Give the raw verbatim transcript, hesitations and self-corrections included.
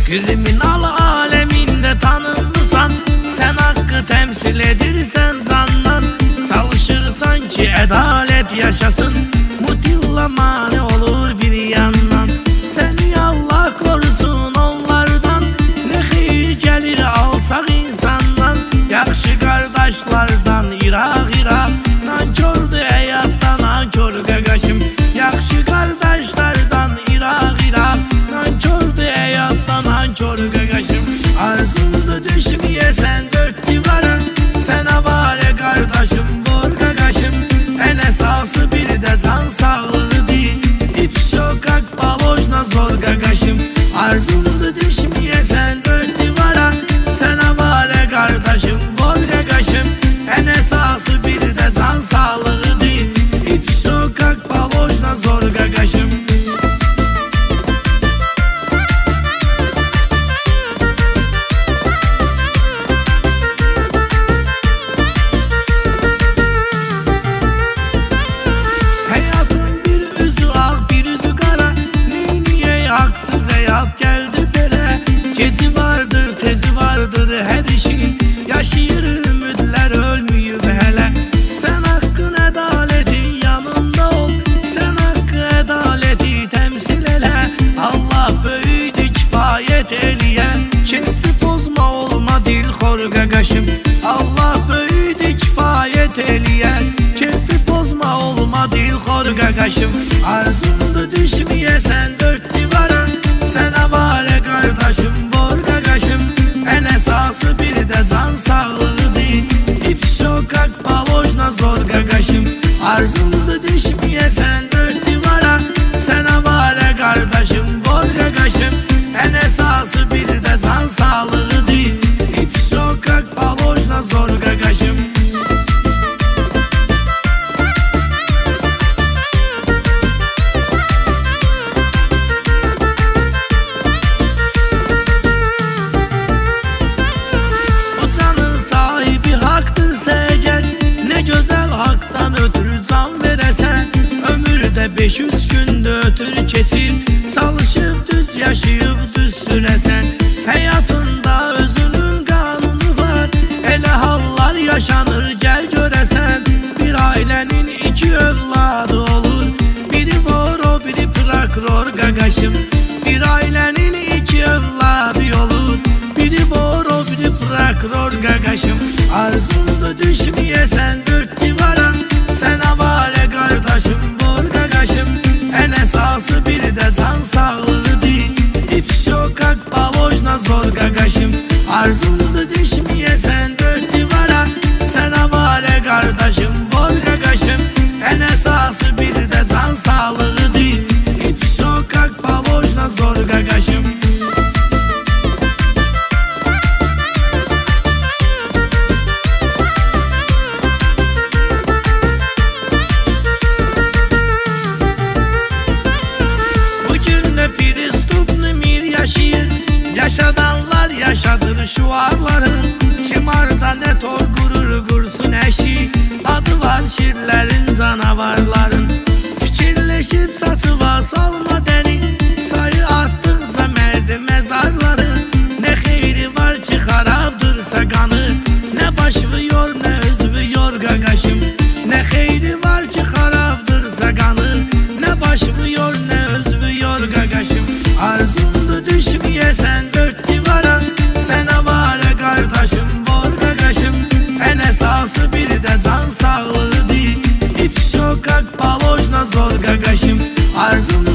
Kriminal aleminde tanınırsan, sen hakkı temsil edirsen zannan. Çalışırsan ki adalet yaşasın, mutilla mani olur bir yandan. Seni Allah korusun onlardan, ne xeyir gelir alsaq insandan. Yaxşı kardeşlerden irak irak, nankördü həyatdan nankör qaqaşım. Yaxşı kardeşlerden irak irak, nankördü həyatdan nankör qaqaşım. Arzumdu düşmeyesen dört divara, sen avare kardeşim bor qaqaşım. En esası bir de can sağlığı değil, ip sokak balojna zor qaqaşım. Arzumdu düşmeyesen dört divara, sen avare kardeşim bor qaqaşım. En esası bir de can sağlığı değil, ip sokak balojna zor qaqaşım. Geldi bele, geci vardır, tezi vardır her işin. Yaşayır ümidler ölmüyüb hele. Sen hakkın adaletin yanında ol, sen hakkı adaleti temsil ele. Allah böyüdü kifayet eleyen, keyfi bozma olma dilxor qaqaşım. Allah böyüdü kifayet eleyen, keyfi bozma olma dilxor qaqaşım. Arzumdu düşmeyesen dört divara, sen avare kardeşim bor qaqaşım. En esası bir de can sağlığı değil, ip sokak balojna zor qaqaşım. Arzumdu düşmeyesen dört divara, sen avare kardeşim bor qaqaşım. En esası bir de can sağlığı değil, ip sokak balojna zor qaqaşım. Beş üç günde ötür keçir, çalışıp düz yaşayıp düz süresen. Hayatında özünün kanunu var, ele hallar yaşanır gel göresen. Bir ailenin iki evladı olur, biri boro biri prokuror qaqaşım. Bir ailenin iki evladı olur, biri boro biri prokuror qaqaşım. Arzumdu düşmeyesen dört divara, sen avare kardeşim bor qaqaşım. En esası bir de can sağlığı değil, ip sokak balojna zor qaqaşım. Arzumdu düşmeyesen dört divara, sen avare kardeşim bor qaqaşım. En esası bir de can sağlığı değil, ip sokak balojna zor qaqaşım. Yaşadanlar yaşadır şuarların, Çimarda ne tor gurur kursun eşi. Adı var şirlerin canavarların, fikirleşip saçıva salma deni. Sayı arttıkça merdi mezarları, ne xeyri var ki xarabdırsa kanı. Ne başvıyor ne özvüyor qaqaşım, ne xeyri var ki xarabdırsa kanı. Ne başvıyor ne özvüyor qaqaşım. Arzumdu düşmeyesen dört divara, sen avare kardeşim bor qaqaşım. En esası bir de can sağlığı değil, ip sokak balojna zor qaqaşım. Arzum